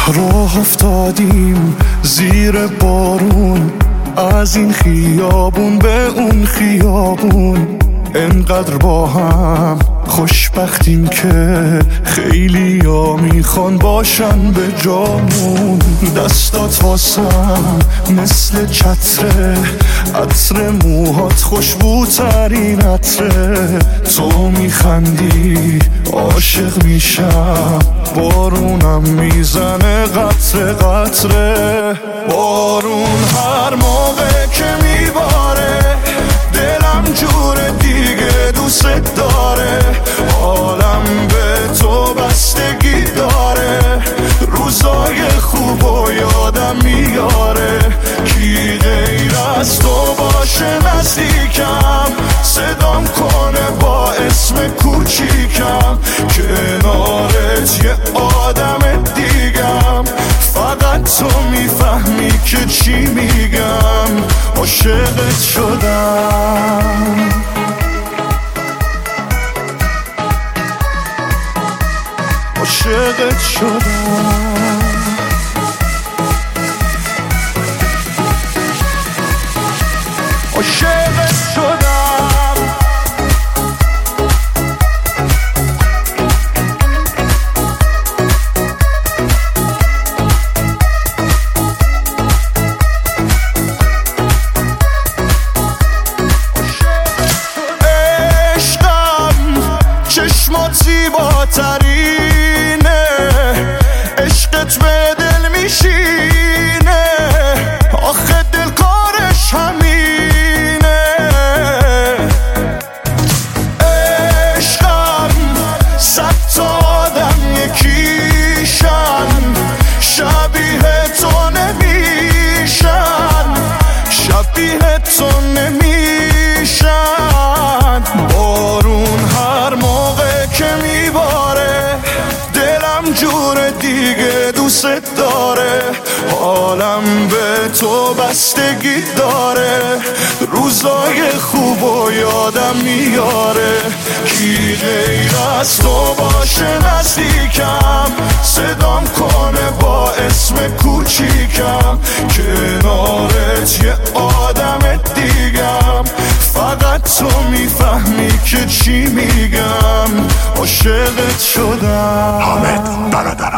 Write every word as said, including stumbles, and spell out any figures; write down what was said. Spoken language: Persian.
راه افتادیم زیر بارون، از این خیابون به اون خیابون، انقدر با هم خوشبختیم که خیلی ها میخوان باشن به جامون. دستات واسم مثل چتره، عطر موهات خوشبوترین عطره. تو میخندی عاشق میشم، بارونم میزنه قطره قطره. بارون هر موقع که میباره دلم جور دیگه دوست داره. حالم به تو بستگی داره، روزای خوب و یادم میاره. کی غیر از تو باشه نزدیکم، صدام کنه با اسم کوچیکم. کنارت یه آدم دیگم، فقط تو میفهمی که چی میگم. عاشقت شدم، عاشقت شدم، عاشقت شدم. چشمات زیباترینه، عشقت به دل میشینه، آخه دل کارش همینه. عشقم صد تا آدم یکیشن، شبیه تو نمیشن، شبیه تو نمیشن. بارون هر موقع که میباره دلم جور دیگه دوست داره. حالم به تو بستگی داره، روزای خوب و یادم میاره. کی غیر از تو باشه نزدیکم، صدام کنه با اسم کوچیکم. کنارت یه آدم دیگم، فقط تو میفهمی که چی میگم. عاشقت شدم. حامد برادر.